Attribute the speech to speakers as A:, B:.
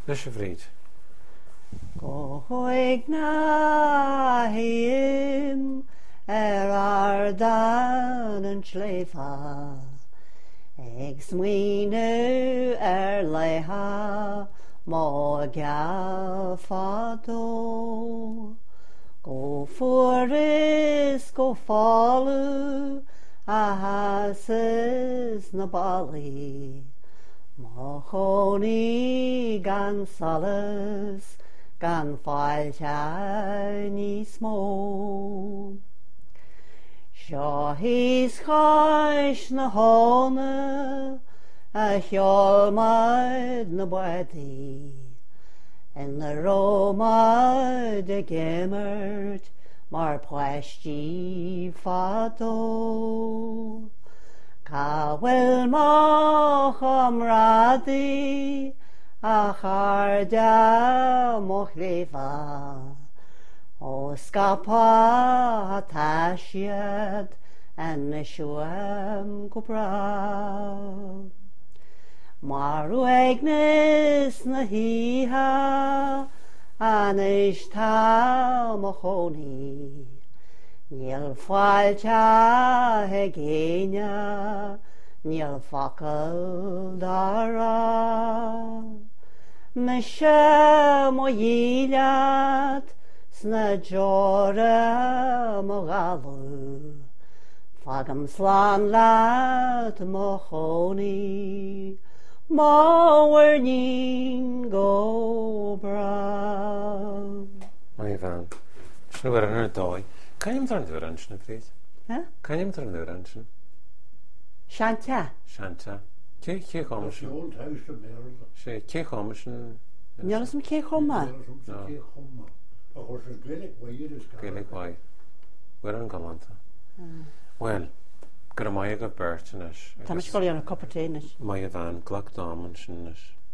A: Leis a bhríd.
B: Goig na him ardan an sléfa ag smuoinú leitha má geafadó. Go furis go fálu a hasas na balaí má chonaí gan salas gan fáilte níos mó. Seo hís cháis na hána a cheolmaid na buadaí in na rómaid a gimmert mar pláistí fadó. Ca bhfuil má chomrádaí a charda mo chléfa ó scapa atá siad an na siúam go bra. Mar uagnas na híthe anis tá mo chonaí níl fáilte he géine níl facail dara. Me se mo dhílead sna deora mo galú fagam slán leat mo chonaí má warnín go bra.
A: Mai bhean. Sna bhar an dói. Caim tar an dúr an sna bhríd? Caim tar an dúr an sna?
B: Seanta?
A: Seanta. Cé chomas sin? Sé cé chomas sin?
B: Nílas am cé choma?
A: Gaeilge Mhaith. Bhar an galanta. Well, gur mai go bert inis.
B: Tá me scoil an a copperténis.
A: Mai a bhean glach dáman sin inis.